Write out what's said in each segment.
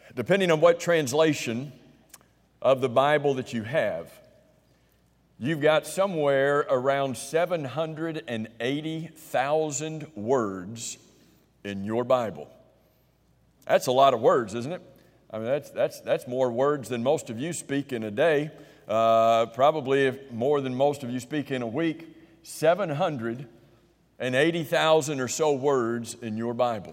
Depending on what translation of the Bible that you have, you've got somewhere around 780,000 words in your Bible. That's a lot of words, isn't it? I mean, that's more words than most of you speak in a day, probably more than most of you speak in a week. 780,000 or so words in your Bible.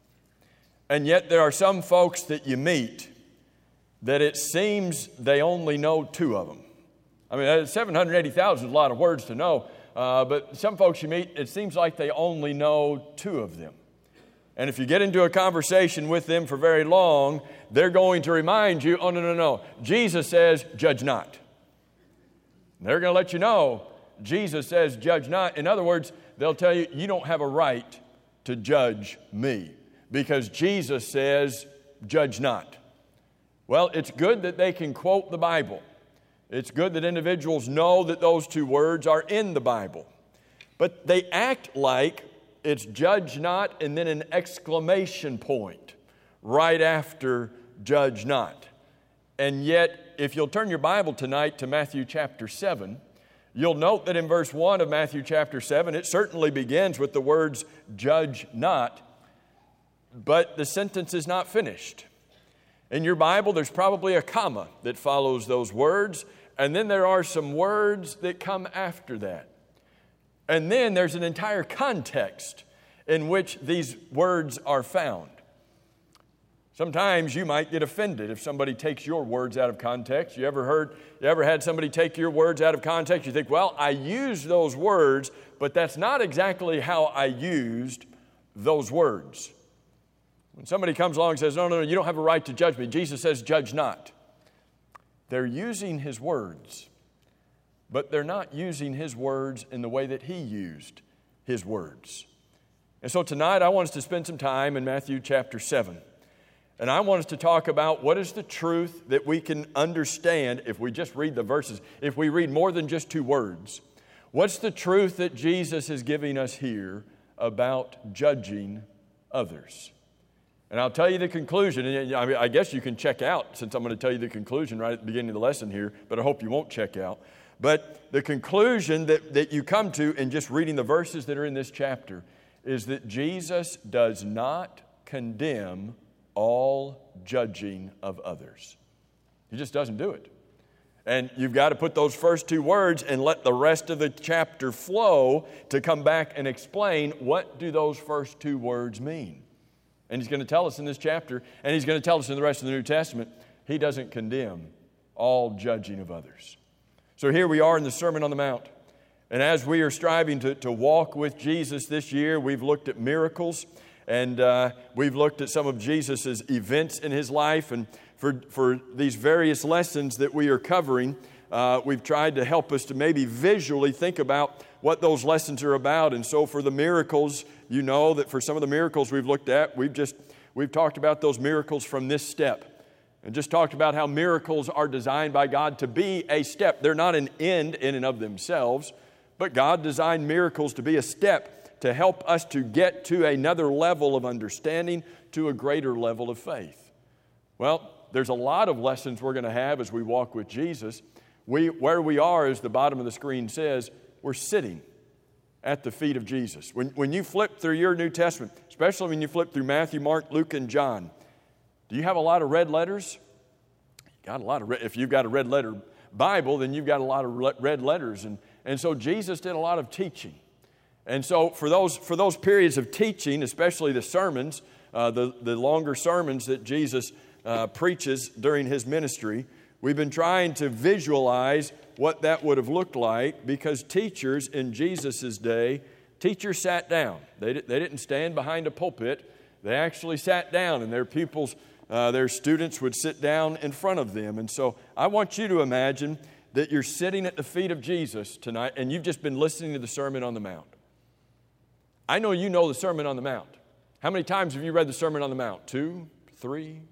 And yet there are some folks that you meet that it seems they only know 2 of them. I mean, 780,000 is a lot of words to know, but some folks you meet, it seems like they only know 2 of them. And if you get into a conversation with them for very long, they're going to remind you, oh, no. Jesus says, judge not. And they're going to let you know, Jesus says, judge not. In other words, they'll tell you, you don't have a right to judge me because Jesus says, judge not. Well, it's good that they can quote the Bible. It's good that individuals know that those 2 words are in the Bible. But they act like it's judge not and then an exclamation point right after judge not. And yet, if you'll turn your Bible tonight to Matthew chapter 7, you'll note that in verse 1 of Matthew chapter 7, it certainly begins with the words judge not, but the sentence is not finished. In your Bible, there's probably a comma that follows those words, and then there are some words that come after that. And then there's an entire context in which these words are found. Sometimes you might get offended if somebody takes your words out of context. You ever had somebody take your words out of context? You think, well, I used those words, but that's not exactly how I used those words. When somebody comes along and says, no, you don't have a right to judge me. Jesus says, judge not. They're using his words, but they're not using his words in the way that he used his words. And so tonight I want us to spend some time in Matthew chapter 7. And I want us to talk about what is the truth that we can understand if we just read the verses, if we read more than just 2 words. What's the truth that Jesus is giving us here about judging others? And I'll tell you the conclusion, and I guess you can check out since I'm going to tell you the conclusion right at the beginning of the lesson here, but I hope you won't check out. But the conclusion that you come to in just reading the verses that are in this chapter is that Jesus does not condemn all judging of others. He just doesn't do it. And you've got to put those first 2 words and let the rest of the chapter flow to come back and explain what do those first 2 words mean. And he's going to tell us in this chapter, and he's going to tell us in the rest of the New Testament, he doesn't condemn all judging of others. So here we are in the Sermon on the Mount. And as we are striving to walk with Jesus this year, we've looked at miracles, and we've looked at some of Jesus' events in his life. And for these various lessons that we are covering, we've tried to help us to maybe visually think about what those lessons are about. And so for the miracles, you know that for some of the miracles we've looked at, we've talked about those miracles from this step. And just talked about how miracles are designed by God to be a step. They're not an end in and of themselves, but God designed miracles to be a step to help us to get to another level of understanding, to a greater level of faith. Well, there's a lot of lessons we're going to have as we walk with Jesus. Where we are, as the bottom of the screen says, we're sitting at the feet of Jesus. When you flip through your New Testament, especially when you flip through Matthew, Mark, Luke, and John, do you have a lot of red letters? If you've got a red letter Bible, then you've got a lot of red letters. And so Jesus did a lot of teaching. And so for those periods of teaching, especially the sermons, the longer sermons that Jesus preaches during his ministry, we've been trying to visualize what that would have looked like, because teachers in Jesus' day, teachers sat down. They didn't stand behind a pulpit. They actually sat down, and their pupils, their students would sit down in front of them. And so I want you to imagine that you're sitting at the feet of Jesus tonight, and you've just been listening to the Sermon on the Mount. I know you know the Sermon on the Mount. How many times have you read the Sermon on the Mount? 2, 3,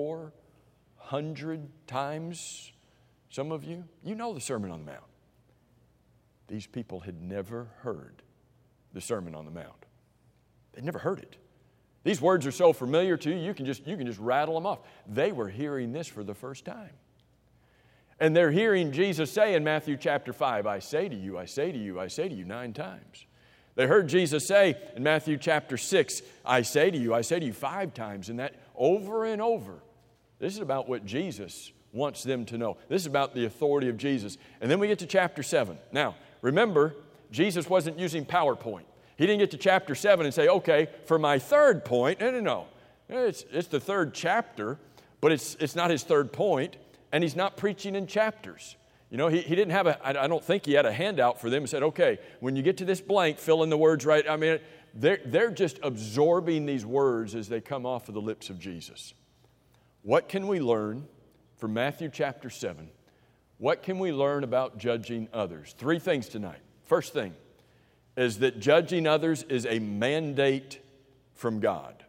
400 times? Some of you, you know the Sermon on the Mount. These people had never heard the Sermon on the Mount. They'd never heard it. These words are so familiar to you, you can just rattle them off. They were hearing this for the first time. And they're hearing Jesus say in Matthew chapter 5, I say to you, I say to you, I say to you 9 times. They heard Jesus say in Matthew chapter 6, I say to you 5 times. And that over and over. This is about what Jesus wants them to know. This is about the authority of Jesus. And then we get to chapter 7. Now, remember, Jesus wasn't using PowerPoint. He didn't get to chapter 7 and say, okay, for my third point. No. It's the third chapter, but it's not his third point, and he's not preaching in chapters. You know, he didn't have I don't think he had a handout for them and said, okay, when you get to this blank, fill in the words right. I mean, they're just absorbing these words as they come off of the lips of Jesus. What can we learn from Matthew chapter 7? What can we learn about judging others? 3 things tonight. First thing is that judging others is a mandate from God.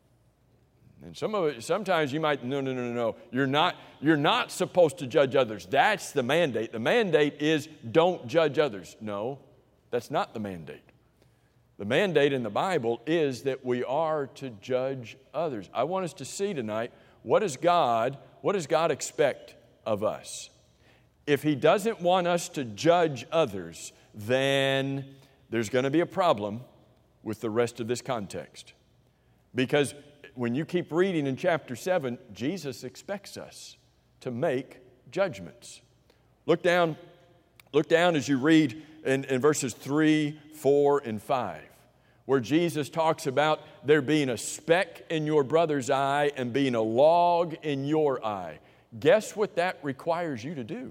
And sometimes you might, no. You're not supposed to judge others. That's the mandate. The mandate is don't judge others. No, that's not the mandate. The mandate in the Bible is that we are to judge others. I want us to see tonight, what does God expect of us? If He doesn't want us to judge others, then there's going to be a problem with the rest of this context. Because when you keep reading in chapter 7, Jesus expects us to make judgments. Look down as you read in verses 3, 4, and 5, where Jesus talks about there being a speck in your brother's eye and being a log in your eye. Guess what that requires you to do?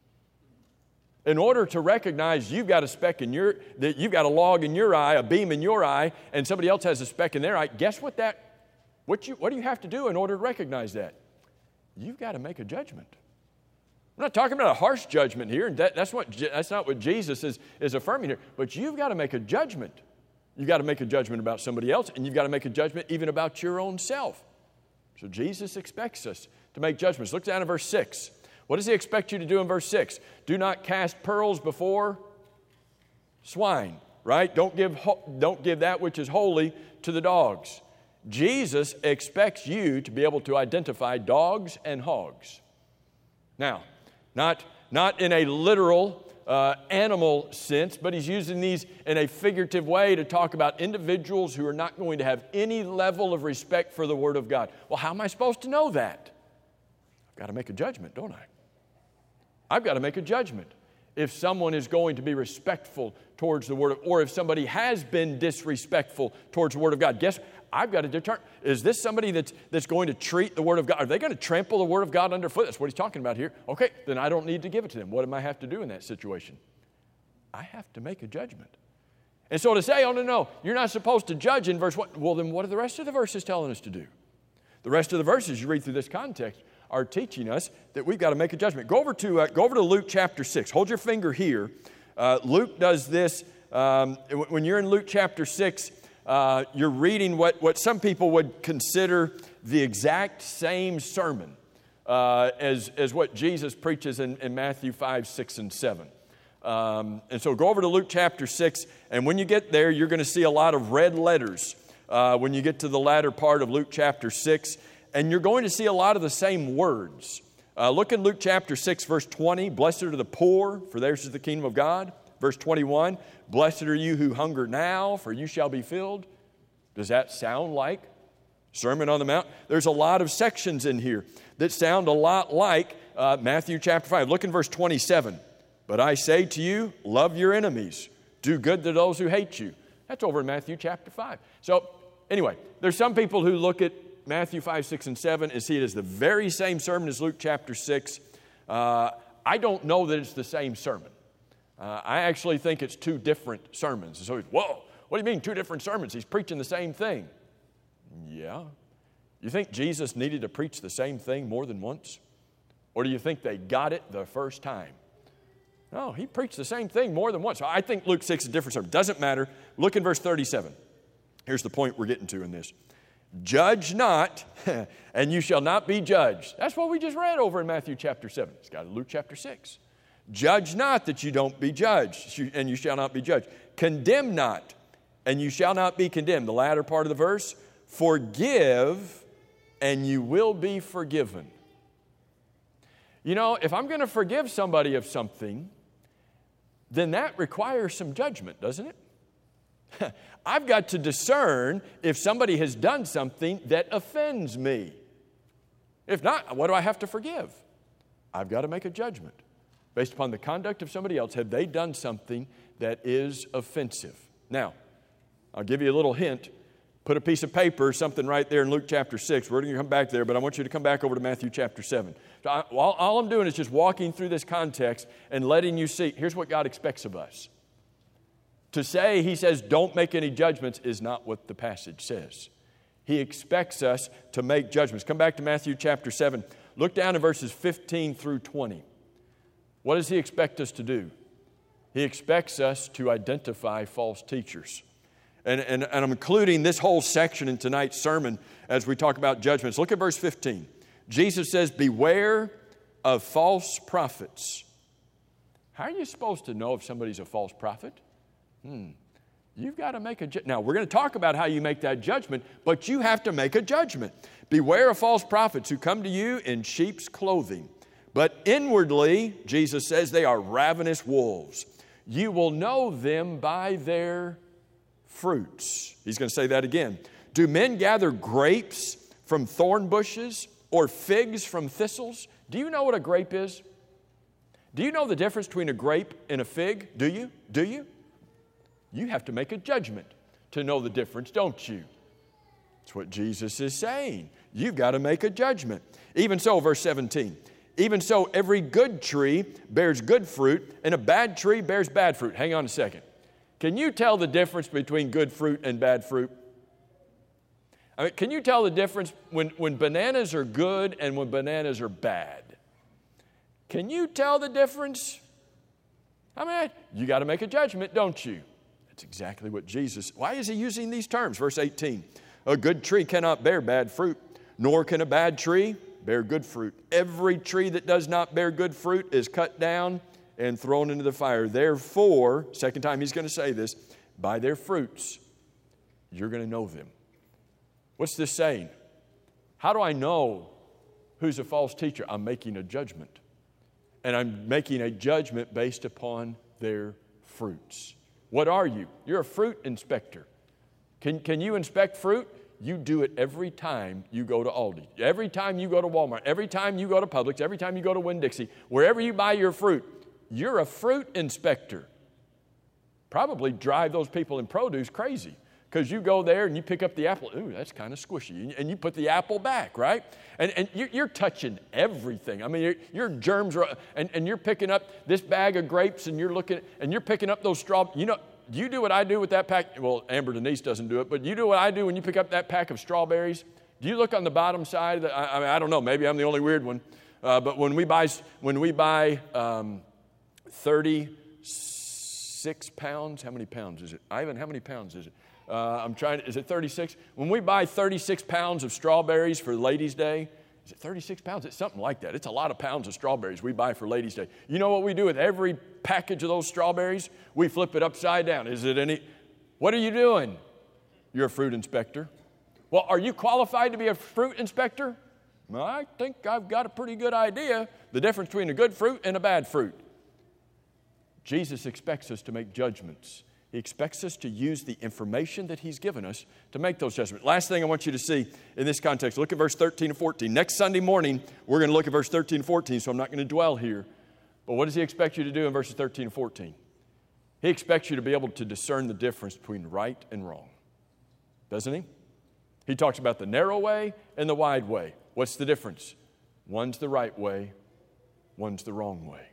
In order to recognize you've got a speck in that you've got a log in your eye, a beam in your eye, and somebody else has a speck in their eye, guess what do you have to do in order to recognize that? You've got to make a judgment. I'm not talking about a harsh judgment here, and that's not what Jesus is affirming here, but you've got to make a judgment. You've got to make a judgment about somebody else, and you've got to make a judgment even about your own self. So Jesus expects us to make judgments. Look down at verse 6. What does He expect you to do in verse 6? Do not cast pearls before swine, right? Don't give that which is holy to the dogs. Jesus expects you to be able to identify dogs and hogs. Now, not in a literal animal sense, but He's using these in a figurative way to talk about individuals who are not going to have any level of respect for the Word of God. Well, how am I supposed to know that? I've got to make a judgment, don't I? I've got to make a judgment if someone is going to be respectful towards the Word or if somebody has been disrespectful towards the Word of God. Guess I've got to determine, is this somebody that's going to treat the Word of God? Are they going to trample the Word of God underfoot? That's what He's talking about here. Okay, then I don't need to give it to them. What do I have to do in that situation? I have to make a judgment. And so to say, oh, no, you're not supposed to judge in verse 1. Well, then what are the rest of the verses telling us to do? The rest of the verses, you read through this context, are teaching us that we've got to make a judgment. Go over to Luke chapter 6. Hold your finger here. Luke does this. When you're in Luke chapter 6, you're reading what some people would consider the exact same sermon as what Jesus preaches in Matthew 5, 6, and 7. And so go over to Luke chapter 6, and when you get there, you're going to see a lot of red letters when you get to the latter part of Luke chapter 6. And you're going to see a lot of the same words. Look in Luke chapter 6, verse 20. Blessed are the poor, for theirs is the kingdom of God. Verse 21. Blessed are you who hunger now, for you shall be filled. Does that sound like Sermon on the Mount? There's a lot of sections in here that sound a lot like Matthew chapter 5. Look in verse 27. But I say to you, love your enemies. Do good to those who hate you. That's over in Matthew chapter 5. So anyway, there's some people who look at Matthew 5, 6, and 7 and see it as the very same sermon as Luke chapter 6. I don't know that it's the same sermon. I actually think it's 2 different sermons. So, whoa, what do you mean 2 different sermons? He's preaching the same thing. Yeah. You think Jesus needed to preach the same thing more than once? Or do you think they got it the first time? No, He preached the same thing more than once. So I think Luke 6 is a different sermon. Doesn't matter. Look in verse 37. Here's the point we're getting to in this. Judge not, and you shall not be judged. That's what we just read over in Matthew chapter 7. It's got in Luke chapter 6. Judge not that you don't be judged, and you shall not be judged. Condemn not, and you shall not be condemned. The latter part of the verse, forgive, and you will be forgiven. You know, if I'm going to forgive somebody of something, then that requires some judgment, doesn't it? I've got to discern if somebody has done something that offends me. If not, what do I have to forgive? I've got to make a judgment based upon the conduct of somebody else. Have they done something that is offensive? Now, I'll give you a little hint. Put a piece of paper, something right there in Luke chapter 6. We're going to come back there, but I want you to come back over to Matthew chapter 7. So all I'm doing is just walking through this context and letting you see, here's what God expects of us. To say, He says, don't make any judgments is not what the passage says. He expects us to make judgments. Come back to Matthew chapter 7. Look down at verses 15 through 20. What does He expect us to do? He expects us to identify false teachers. And I'm including this whole section in tonight's sermon as we talk about judgments. Look at verse 15. Jesus says, beware of false prophets. How are you supposed to know if somebody's a false prophet? You've got to make a judgment. Now, we're going to talk about how you make that judgment, but you have to make a judgment. Beware of false prophets who come to you in sheep's clothing, but inwardly, Jesus says, they are ravenous wolves. You will know them by their fruits. He's going to say that again. Do men gather grapes from thorn bushes or figs from thistles? Do you know what a grape is? Do you know the difference between a grape and a fig? Do you? Do you? You have to make a judgment to know the difference, don't you? That's what Jesus is saying. You've got to make a judgment. Even so, verse 17, even so, every good tree bears good fruit, and a bad tree bears bad fruit. Hang on a second. Can you tell the difference between good fruit and bad fruit? I mean, can you tell the difference when bananas are good and when bananas are bad? Can you tell the difference? I mean, you got to make a judgment, don't you? That's exactly what Jesus, why is He using these terms? Verse 18, a good tree cannot bear bad fruit, nor can a bad tree bear good fruit. Every tree that does not bear good fruit is cut down and thrown into the fire. Therefore, second time He's going to say this, by their fruits, you're going to know them. What's this saying? How do I know who's a false teacher? I'm making a judgment. And I'm making a judgment based upon their fruits. What are you? You're a fruit inspector. Can you inspect fruit? You do it every time you go to Aldi, every time you go to Walmart, every time you go to Publix, every time you go to Winn-Dixie, wherever you buy your fruit. You're a fruit inspector. Probably drive those people in produce crazy because you go there and you pick up the apple. Ooh, that's kind of squishy. And you put the apple back, right? And you're touching everything. I mean, your germs are, and you're picking up this bag of grapes and you're looking, and you're picking up those straw. You know, you do what I do with that pack. Well, Amber Denise doesn't do it, but you do what I do when you pick up that pack of strawberries. Do you look on the bottom side? I mean, I don't know. Maybe I'm the only weird one. But when we buy 36 pounds. How many pounds is it? Ivan, how many pounds is it? Is it 36? When we buy 36 pounds of strawberries for Ladies' Day, is it 36 pounds? It's something like that. It's a lot of pounds of strawberries we buy for Ladies' Day. You know what we do with every package of those strawberries? We flip it upside down. What are you doing? You're a fruit inspector. Well, are you qualified to be a fruit inspector? Well, I think I've got a pretty good idea the difference between a good fruit and a bad fruit. Jesus expects us to make judgments. He expects us to use the information that He's given us to make those judgments. Last thing I want you to see in this context, look at verse 13 and 14. Next Sunday morning, we're going to look at verse 13 and 14, so I'm not going to dwell here. But what does He expect you to do in verses 13 and 14? He expects you to be able to discern the difference between right and wrong. Doesn't He? He talks about the narrow way and the wide way. What's the difference? One's the right way, one's the wrong way.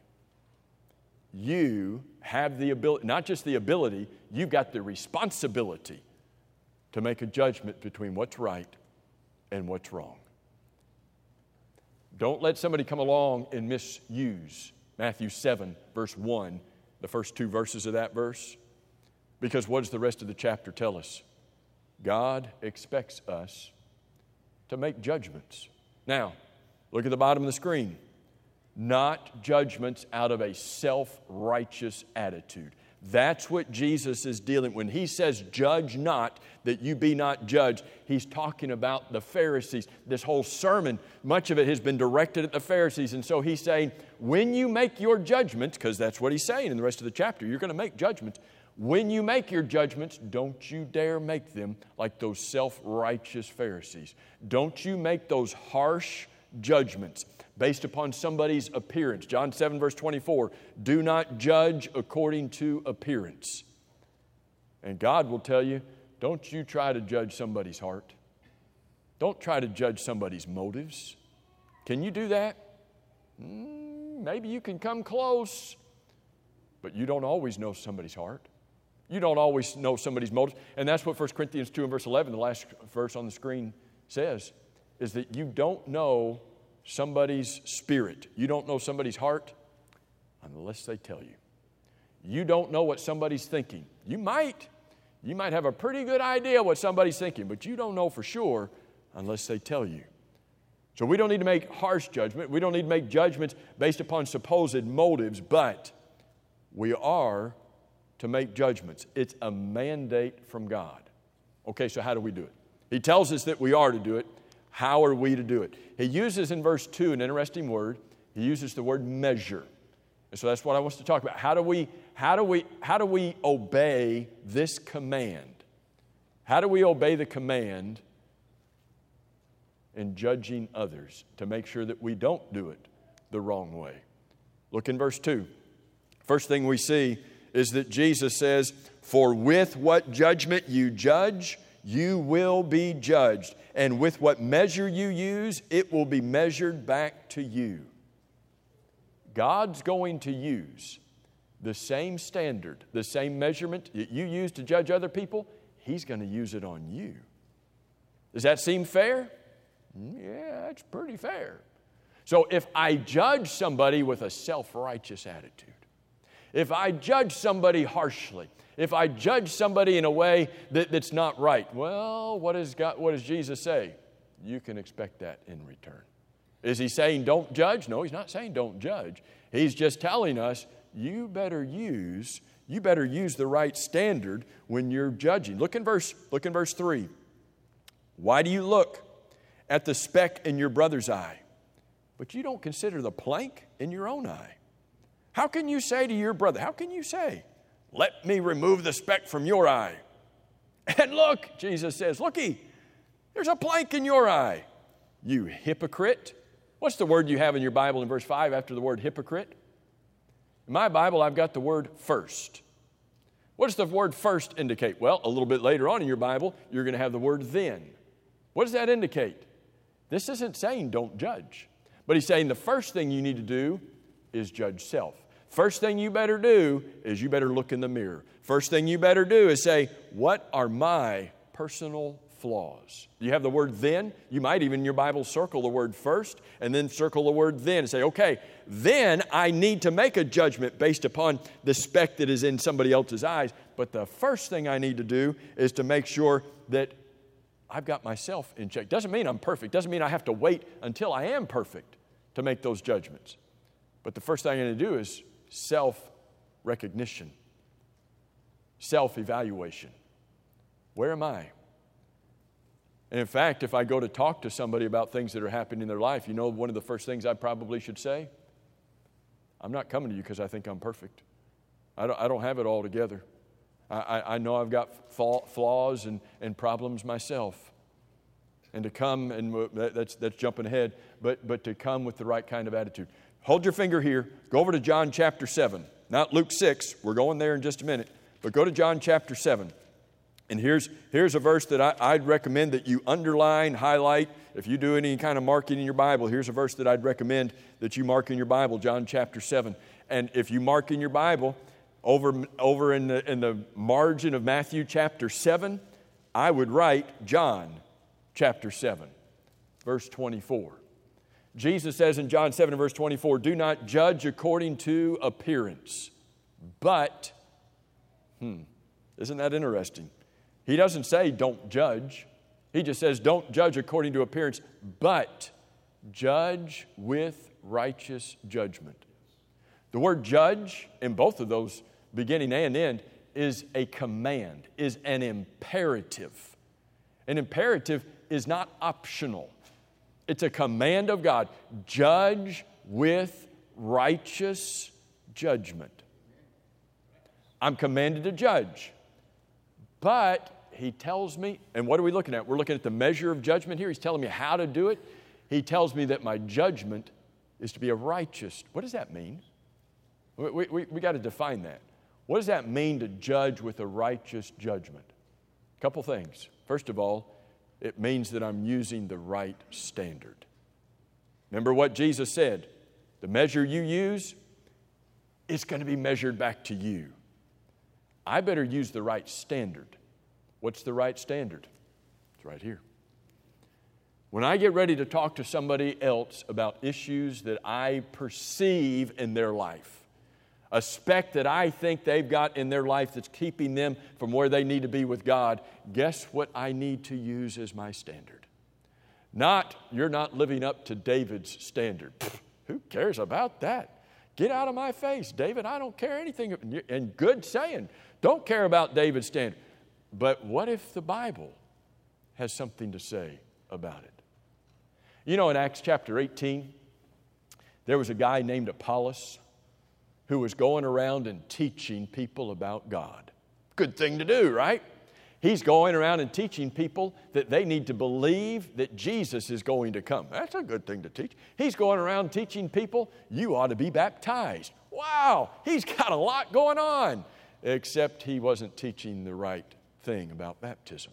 You have the ability, not just the ability, you've got the responsibility to make a judgment between what's right and what's wrong. Don't let somebody come along and misuse Matthew 7, verse 1, the first two verses of that verse. Because what does the rest of the chapter tell us? God expects us to make judgments. Now, look at the bottom of the screen. Not judgments out of a self-righteous attitude. That's what Jesus is dealing with. When he says, judge not, that you be not judged, he's talking about the Pharisees. This whole sermon, much of it has been directed at the Pharisees. And so he's saying, when you make your judgments, because that's what he's saying in the rest of the chapter, you're going to make judgments. When you make your judgments, don't you dare make them like those self-righteous Pharisees. Don't you make those harsh judgments based upon somebody's appearance. John 7, verse 24, do not judge according to appearance. And God will tell you, don't you try to judge somebody's heart. Don't try to judge somebody's motives. Can you do that? Maybe you can come close, but you don't always know somebody's heart. You don't always know somebody's motives. And that's what 1 Corinthians 2 and verse 11, the last verse on the screen says, is that you don't know somebody's spirit. You don't know somebody's heart unless they tell you. You don't know what somebody's thinking. You might have a pretty good idea what somebody's thinking, but you don't know for sure unless they tell you. So we don't need to make harsh judgment. We don't need to make judgments based upon supposed motives, but we are to make judgments. It's a mandate from God. Okay, so how do we do it? He tells us that we are to do it. How are we to do it? He uses in verse 2 an interesting word. He uses the word measure. And so that's what I want us to talk about. How do we obey this command? How do we obey the command in judging others to make sure that we don't do it the wrong way? Look in verse 2. First thing we see is that Jesus says, for with what judgment you judge, you will be judged. And with what measure you use, it will be measured back to you. God's going to use the same standard, the same measurement that you use to judge other people, He's going to use it on you. Does that seem fair? Yeah, it's pretty fair. So if I judge somebody with a self-righteous attitude, if I judge somebody harshly, if I judge somebody in a way that's not right, well, what does Jesus say? You can expect that in return. Is He saying don't judge? No, He's not saying don't judge. He's just telling us you better use the right standard when you're judging. Look in verse 3. Why do you look at the speck in your brother's eye, but you don't consider the plank in your own eye? How can you say to your brother, let me remove the speck from your eye? And look, Jesus says, looky, there's a plank in your eye. You hypocrite. What's the word you have in your Bible in verse 5 after the word hypocrite? In my Bible, I've got the word first. What does the word first indicate? Well, a little bit later on in your Bible, you're going to have the word then. What does that indicate? This isn't saying don't judge, but He's saying the first thing you need to do is judge self. First thing you better do is you better look in the mirror. First thing you better do is say, what are my personal flaws? You have the word then. You might even in your Bible circle the word first and then circle the word then and say, okay, then I need to make a judgment based upon the speck that is in somebody else's eyes. But the first thing I need to do is to make sure that I've got myself in check. Doesn't mean I'm perfect. Doesn't mean I have to wait until I am perfect to make those judgments. But the first thing I'm going to do is self-recognition, self-evaluation. Where am I? And in fact, if I go to talk to somebody about things that are happening in their life, you know one of the first things I probably should say? I'm not coming to you because I think I'm perfect. I don't have it all together. I know I've got flaws and problems myself. And to come, and that's jumping ahead, but to come with the right kind of attitude. Hold your finger here. Go over to John chapter 7. Not Luke 6. We're going there in just a minute. But go to John chapter 7. And here's a verse that I'd recommend that you underline, highlight. If you do any kind of marking in your Bible, here's a verse that I'd recommend that you mark in your Bible, John chapter 7. And if you mark in your Bible, over in the margin of Matthew chapter 7, I would write John chapter 7, verse 24. Jesus says in John 7 verse 24, do not judge according to appearance, but, isn't that interesting? He doesn't say don't judge. He just says don't judge according to appearance, but judge with righteous judgment. The word judge in both of those beginning and end, is a command, is an imperative. An imperative is not optional. It's a command of God. Judge with righteous judgment. I'm commanded to judge. But he tells me, and what are we looking at? We're looking at the measure of judgment here. He's telling me how to do it. He tells me that my judgment is to be a righteous. What does that mean? We got to define that. What does that mean to judge with a righteous judgment? A couple things. First of all, it means that I'm using the right standard. Remember what Jesus said? The measure you use, it's going to be measured back to you. I better use the right standard. What's the right standard? It's right here. When I get ready to talk to somebody else about issues that I perceive in their life, a speck that I think they've got in their life that's keeping them from where they need to be with God, guess what I need to use as my standard? Not, you're not living up to David's standard. Who cares about that? Get out of my face, David. I don't care anything. And good saying. Don't care about David's standard. But what if the Bible has something to say about it? You know, in Acts chapter 18, there was a guy named Apollos who was going around and teaching people about God. Good thing to do, right? He's going around and teaching people that they need to believe that Jesus is going to come. That's a good thing to teach. He's going around teaching people, you ought to be baptized. Wow, he's got a lot going on. Except he wasn't teaching the right thing about baptism.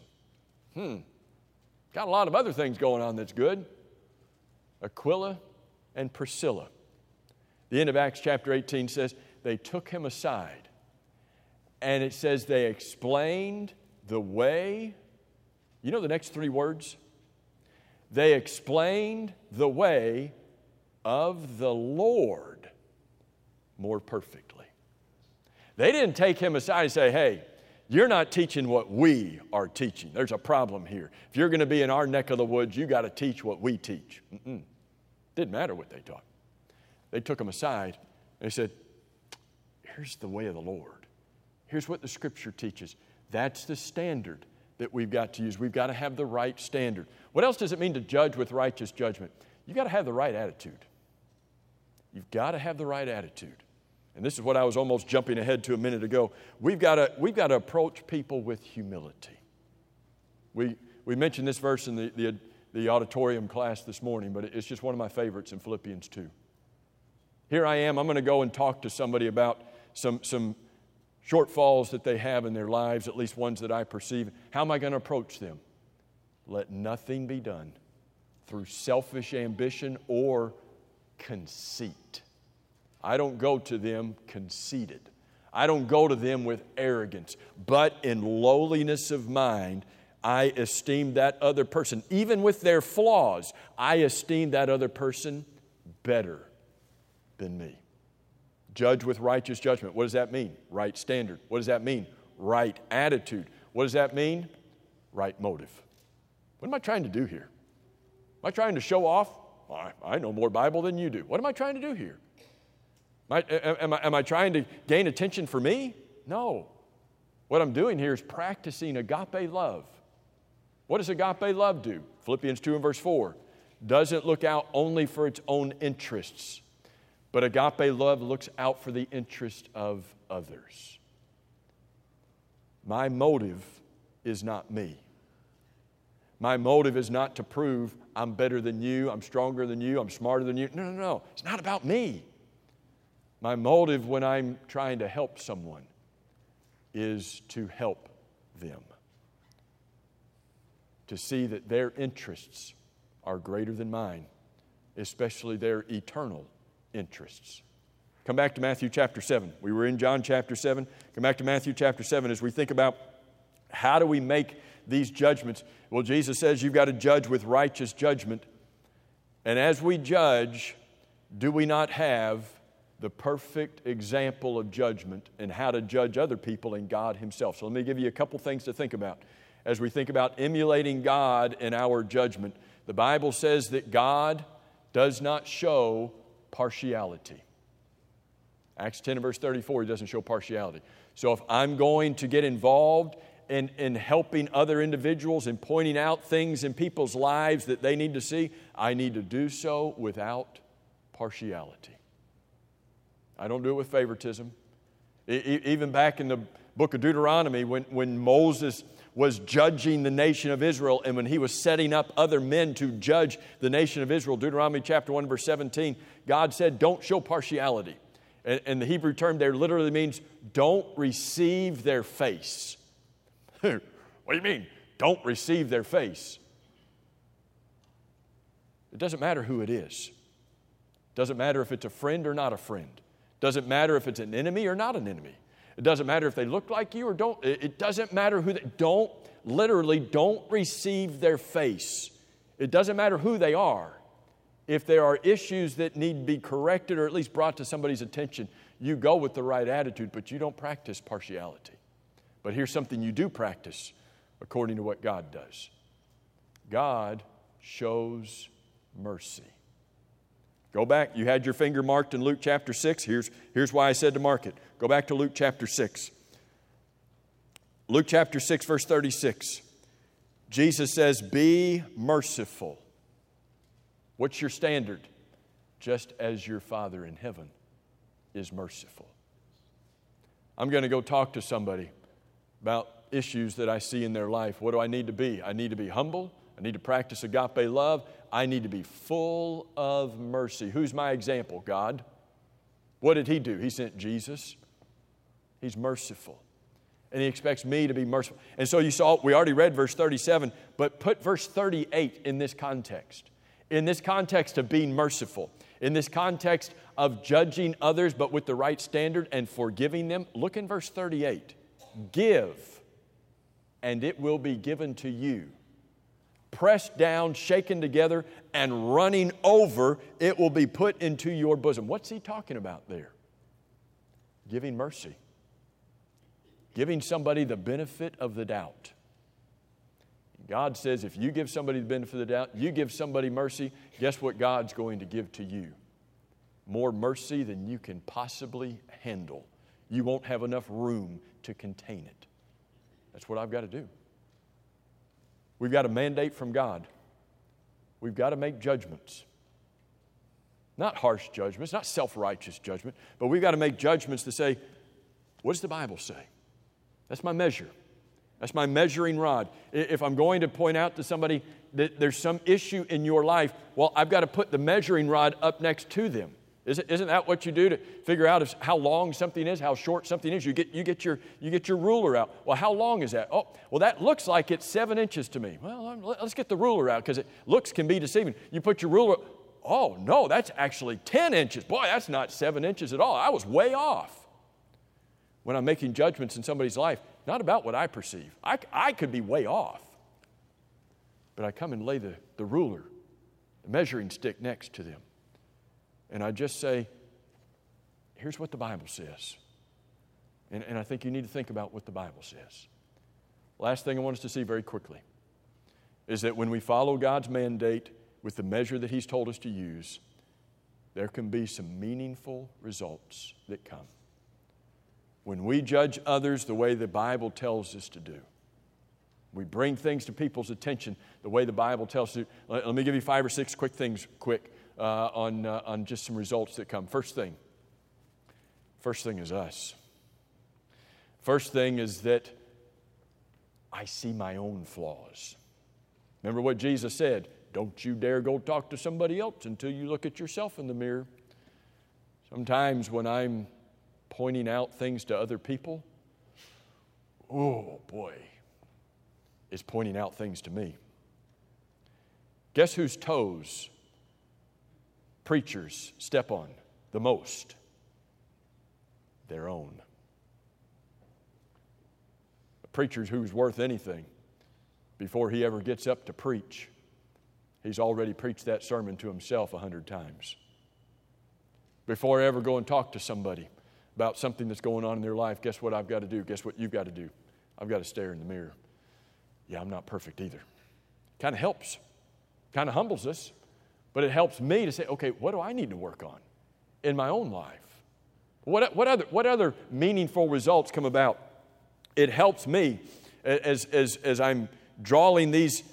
Got a lot of other things going on that's good. Aquila and Priscilla. The end of Acts chapter 18 says they took him aside. And it says they explained the way. You know the next three words? They explained the way of the Lord more perfectly. They didn't take him aside and say, hey, you're not teaching what we are teaching. There's a problem here. If you're going to be in our neck of the woods, you got to teach what we teach. Didn't matter what they taught. They took him aside and they said, here's the way of the Lord. Here's what the Scripture teaches. That's the standard that we've got to use. We've got to have the right standard. What else does it mean to judge with righteous judgment? You've got to have the right attitude. You've got to have the right attitude. And this is what I was almost jumping ahead to a minute ago. We've got to approach people with humility. We mentioned this verse in the auditorium class this morning, but it's just one of my favorites in Philippians 2. Here I am. I'm going to go and talk to somebody about some shortfalls that they have in their lives, at least ones that I perceive. How am I going to approach them? Let nothing be done through selfish ambition or conceit. I don't go to them conceited. I don't go to them with arrogance, but in lowliness of mind, I esteem that other person. Even with their flaws, I esteem that other person better than me. Judge with righteous judgment. What does that mean? Right standard. What does that mean? Right attitude. What does that mean? Right motive. What am I trying to do here? Am I trying to show off? I know more Bible than you do. What am I trying to do here? Am I trying to gain attention for me? No. What I'm doing here is practicing agape love. What does agape love do? Philippians 2 and verse 4. Doesn't look out only for its own interests, but agape love looks out for the interest of others. My motive is not me. My motive is not to prove I'm better than you, I'm stronger than you, I'm smarter than you. No. It's not about me. My motive when I'm trying to help someone is to help them. To see that their interests are greater than mine, especially their eternal interests. Come back to Matthew chapter 7. We were in John chapter 7. Come back to Matthew chapter 7 as we think about how do we make these judgments. Well, Jesus says you've got to judge with righteous judgment. And as we judge, do we not have the perfect example of judgment and how to judge other people in God Himself? So let me give you a couple things to think about. As we think about emulating God in our judgment, the Bible says that God does not show partiality. Acts 10 and verse 34, he doesn't show partiality. So if I'm going to get involved in helping other individuals and pointing out things in people's lives that they need to see, I need to do so without partiality. I don't do it with favoritism. Even back in the book of Deuteronomy, when Moses was judging the nation of Israel and when he was setting up other men to judge the nation of Israel, Deuteronomy chapter 1, verse 17, God said, don't show partiality. And the Hebrew term there literally means don't receive their face. What do you mean, don't receive their face? It doesn't matter who it is. It doesn't matter if it's a friend or not a friend. It doesn't matter if it's an enemy or not an enemy. It doesn't matter if they look like you or don't. It doesn't matter who they don't receive their face. It doesn't matter who they are. If there are issues that need to be corrected or at least brought to somebody's attention, you go with the right attitude, but you don't practice partiality. But here's something you do practice according to what God does. God shows mercy. Go back. You had your finger marked in Luke chapter 6. Here's why I said to mark it. Go back to Luke chapter 6. Luke chapter 6, verse 36. Jesus says, be merciful. What's your standard? Just as your Father in heaven is merciful. I'm going to go talk to somebody about issues that I see in their life. What do I need to be? I need to be humble. I need to practice agape love. I need to be full of mercy. Who's my example? God. What did He do? He sent Jesus. He's merciful. And He expects me to be merciful. And so you saw, we already read verse 37, but put verse 38 in this context. In this context of being merciful. In this context of judging others but with the right standard and forgiving them. Look in verse 38. Give, and it will be given to you. Pressed down, shaken together, and running over, it will be put into your bosom. What's He talking about there? Giving mercy. Giving somebody the benefit of the doubt. God says if you give somebody the benefit of the doubt, you give somebody mercy, guess what God's going to give to you? More mercy than you can possibly handle. You won't have enough room to contain it. That's what I've got to do. We've got a mandate from God. We've got to make judgments. Not harsh judgments, not self-righteous judgment, but we've got to make judgments to say, what does the Bible say? That's my measure. That's my measuring rod. If I'm going to point out to somebody that there's some issue in your life, well, I've got to put the measuring rod up next to them. Isn't that what you do to figure out how long something is, how short something is? You get your ruler out. Well, how long is that? Oh, well, that looks like it's 7 inches to me. Well, let's get the ruler out because looks can be deceiving. You put your ruler. Oh no, that's actually 10 inches. Boy, that's not 7 inches at all. I was way off. When I'm making judgments in somebody's life, not about what I perceive. I could be way off. But I come and lay the ruler, the measuring stick next to them. And I just say, here's what the Bible says. And I think you need to think about what the Bible says. Last thing I want us to see very quickly is that when we follow God's mandate with the measure that He's told us to use, there can be some meaningful results that come. When we judge others the way the Bible tells us to do, we bring things to people's attention the way the Bible tells us to. Let me give you 5 or 6 quick things on just some results that come. First thing is us. First thing is that I see my own flaws. Remember what Jesus said, don't you dare go talk to somebody else until you look at yourself in the mirror. Sometimes when I'm pointing out things to other people, oh boy, it's pointing out things to me. Guess whose toes preachers step on the most? Their own. A preacher who's worth anything, before he ever gets up to preach, he's already preached that sermon to himself 100 times. Before I ever go and talk to somebody about something that's going on in their life, guess what I've got to do? Guess what you've got to do? I've got to stare in the mirror. Yeah, I'm not perfect either. Kind of helps. Kind of humbles us. But it helps me to say, okay, what do I need to work on in my own life? What other meaningful results come about? It helps me as I'm drawing these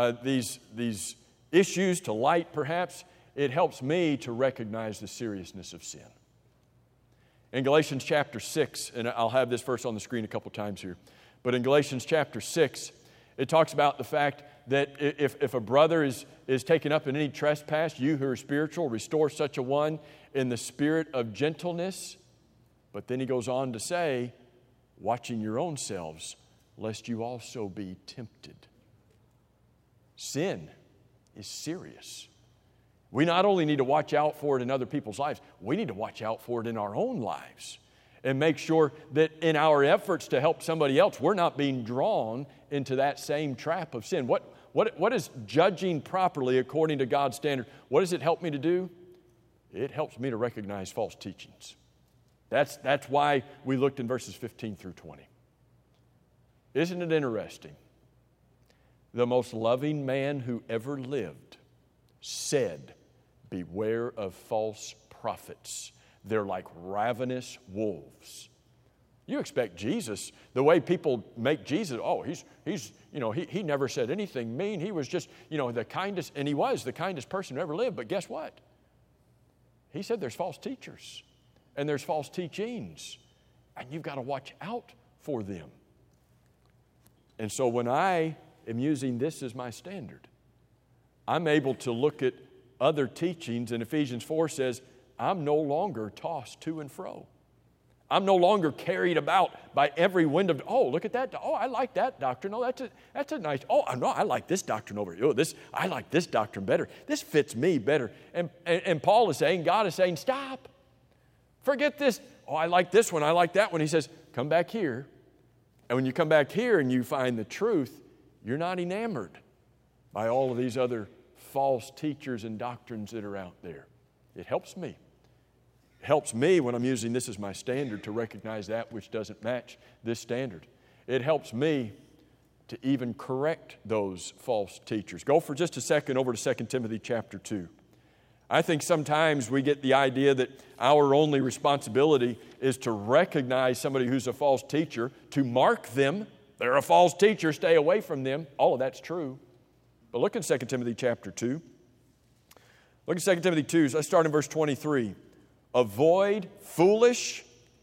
issues to light, perhaps. It helps me to recognize the seriousness of sin. In Galatians chapter 6, and I'll have this verse on the screen a couple times here, but in Galatians chapter 6, it talks about the fact that if a brother is taken up in any trespass, you who are spiritual, restore such a one in the spirit of gentleness. But then he goes on to say, watching your own selves, lest you also be tempted. Sin is serious. We not only need to watch out for it in other people's lives, we need to watch out for it in our own lives and make sure that in our efforts to help somebody else, we're not being drawn into that same trap of sin. What is judging properly according to God's standard? What does it help me to do? It helps me to recognize false teachings. That's why we looked in verses 15 through 20. Isn't it interesting? The most loving man who ever lived said, beware of false prophets. They're like ravenous wolves. You expect Jesus, the way people make Jesus, he never said anything mean. He was just, the kindest, and he was the kindest person who ever lived. But guess what? He said there's false teachers and there's false teachings, and you've got to watch out for them. And so when I am using this as my standard, I'm able to look at other teachings, and Ephesians 4 says, I'm no longer tossed to and fro. I'm no longer carried about by every wind of, look at that. Oh, I like that doctrine. Oh, that's a nice, no, I like this doctrine over here. I like this doctrine better. This fits me better. And Paul is saying, God is saying, stop. Forget this. Oh, I like this one. I like that one. He says, come back here. And when you come back here and you find the truth, you're not enamored by all of these other false teachers and doctrines that are out there. It helps me. It helps me when I'm using this as my standard to recognize that which doesn't match this standard. It helps me to even correct those false teachers. Go for just a second over to 2 Timothy chapter 2. I think sometimes we get the idea that our only responsibility is to recognize somebody who's a false teacher, to mark them. They're a false teacher, stay away from them. All of that's true. But look in 2 Timothy chapter 2. Look at 2 Timothy 2. Let's start in verse 23. Avoid foolish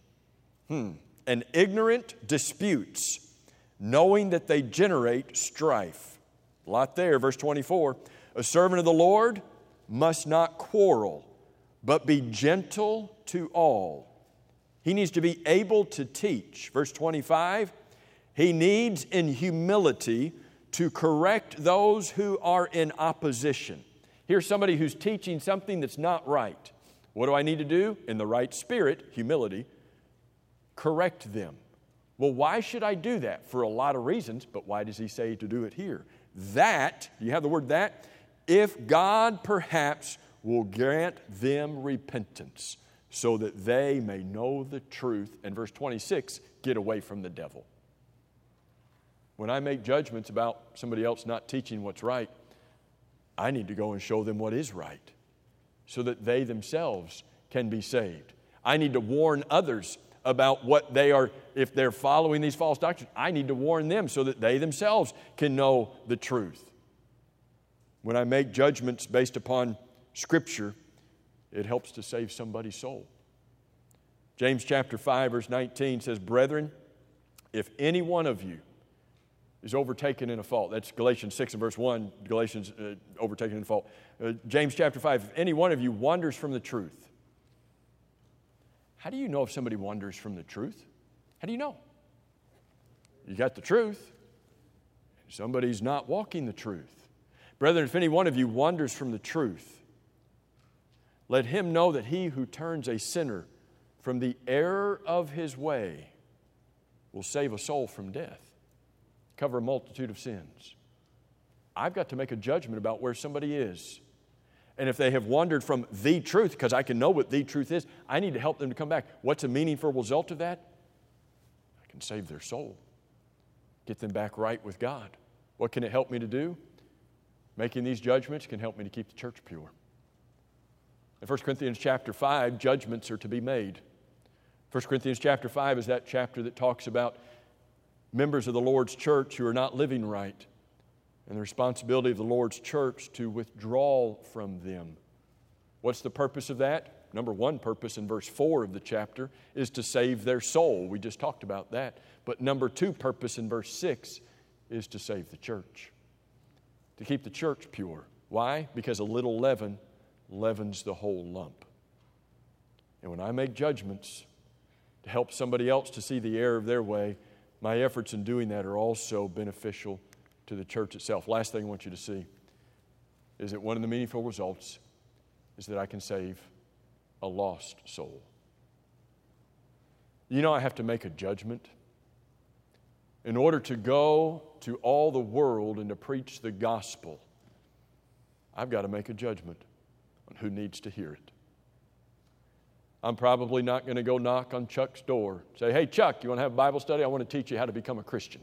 and ignorant disputes, knowing that they generate strife. A lot there. Verse 24. A servant of the Lord must not quarrel, but be gentle to all. He needs to be able to teach. Verse 25. He needs in humility to correct those who are in opposition. Here's somebody who's teaching something that's not right. What do I need to do? In the right spirit, humility, correct them. Well, why should I do that? For a lot of reasons, but why does he say to do it here? That, you have the word that? If God perhaps will grant them repentance so that they may know the truth. And verse 26, get away from the devil. When I make judgments about somebody else not teaching what's right, I need to go and show them what is right so that they themselves can be saved. I need to warn others about what they are, if they're following these false doctrines. I need to warn them so that they themselves can know the truth. When I make judgments based upon Scripture, it helps to save somebody's soul. James chapter 5, verse 19 says, Brethren, if any one of you is overtaken in a fault. That's Galatians 6 and verse 1, Galatians overtaken in a fault. James chapter 5, if any one of you wanders from the truth. How do you know if somebody wanders from the truth? How do you know? You got the truth. Somebody's not walking the truth. Brethren, if any one of you wanders from the truth, let him know that he who turns a sinner from the error of his way will save a soul from death, cover a multitude of sins. I've got to make a judgment about where somebody is. And if they have wandered from the truth, because I can know what the truth is, I need to help them to come back. What's a meaningful result of that? I can save their soul, get them back right with God. What can it help me to do? Making these judgments can help me to keep the church pure. In 1 Corinthians chapter 5, judgments are to be made. 1 Corinthians chapter 5 is that chapter that talks about members of the Lord's church who are not living right, and the responsibility of the Lord's church to withdraw from them. What's the purpose of that? Number one purpose in verse 4 of the chapter is to save their soul. We just talked about that. But number two purpose in verse 6 is to save the church, to keep the church pure. Why? Because a little leaven leavens the whole lump. And when I make judgments to help somebody else to see the error of their way, my efforts in doing that are also beneficial to the church itself. Last thing I want you to see is that one of the meaningful results is that I can save a lost soul. You know, I have to make a judgment. In order to go to all the world and to preach the gospel, I've got to make a judgment on who needs to hear it. I'm probably not going to go knock on Chuck's door, say, "Hey, Chuck, you want to have a Bible study? I want to teach you how to become a Christian."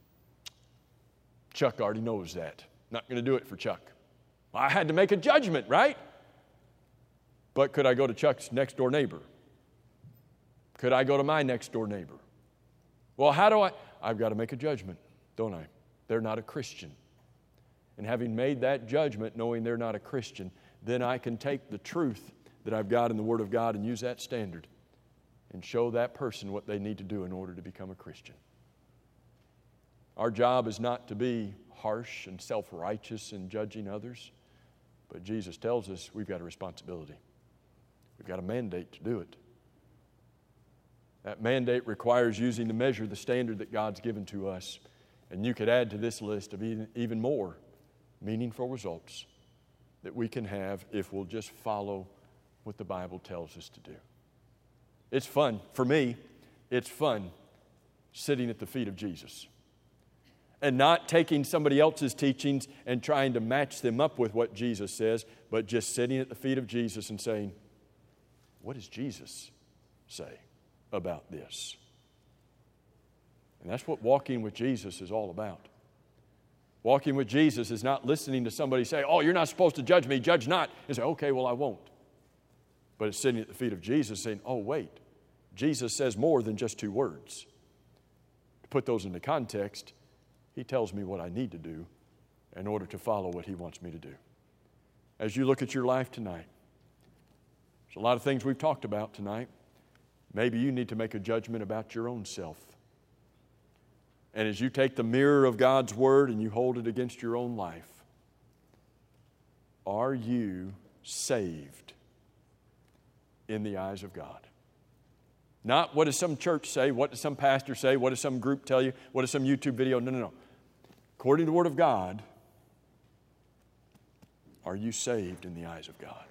Chuck already knows that. Not going to do it for Chuck. I had to make a judgment, right? But could I go to Chuck's next door neighbor? Could I go to my next door neighbor? Well, how do I? I've got to make a judgment, don't I? They're not a Christian. And having made that judgment, knowing they're not a Christian, then I can take the truth that I've got in the Word of God and use that standard and show that person what they need to do in order to become a Christian. Our job is not to be harsh and self-righteous in judging others, but Jesus tells us we've got a responsibility. We've got a mandate to do it. That mandate requires using the measure, the standard that God's given to us. And you could add to this list of even more meaningful results that we can have if we'll just follow what the Bible tells us to do. It's fun. For me, it's fun sitting at the feet of Jesus and not taking somebody else's teachings and trying to match them up with what Jesus says, but just sitting at the feet of Jesus and saying, what does Jesus say about this? And that's what walking with Jesus is all about. Walking with Jesus is not listening to somebody say, "Oh, you're not supposed to judge me, judge not." And say, "Okay, well, I won't." But it's sitting at the feet of Jesus saying, "Oh, wait, Jesus says more than just two words." To put those into context, He tells me what I need to do in order to follow what He wants me to do. As you look at your life tonight, there's a lot of things we've talked about tonight. Maybe you need to make a judgment about your own self. And as you take the mirror of God's Word and you hold it against your own life, are you saved in the eyes of God? Not what does some church say, what does some pastor say, what does some group tell you, what does some YouTube video, no. According to the Word of God, are you saved in the eyes of God?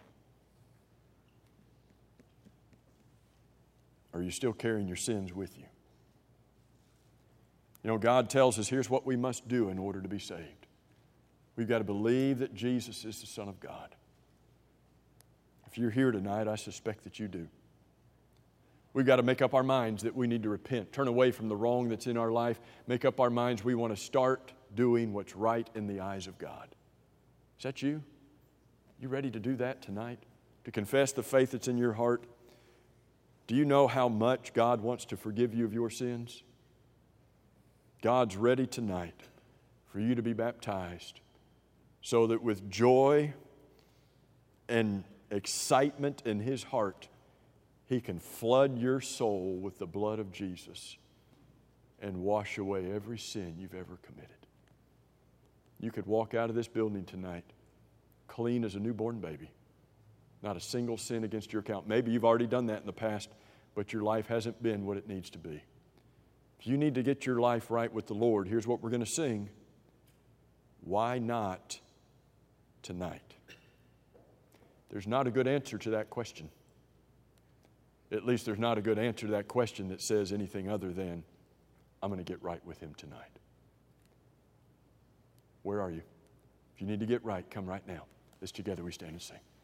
Are you still carrying your sins with you? You know, God tells us here's what we must do in order to be saved. We've got to believe that Jesus is the Son of God. If you're here tonight, I suspect that you do. We've got to make up our minds that we need to repent, turn away from the wrong that's in our life, make up our minds we want to start doing what's right in the eyes of God. Is that you? You ready to do that tonight? To confess the faith that's in your heart? Do you know how much God wants to forgive you of your sins? God's ready tonight for you to be baptized so that with joy and excitement in His heart, He can flood your soul with the blood of Jesus and wash away every sin you've ever committed. You could walk out of this building tonight clean as a newborn baby. Not a single sin against your account. Maybe you've already done that in the past, but your life hasn't been what it needs to be. If you need to get your life right with the Lord, here's what we're going to sing. Why not tonight? There's not a good answer to that question. At least there's not a good answer to that question that says anything other than, I'm going to get right with Him tonight. Where are you? If you need to get right, come right now. As together we stand and sing.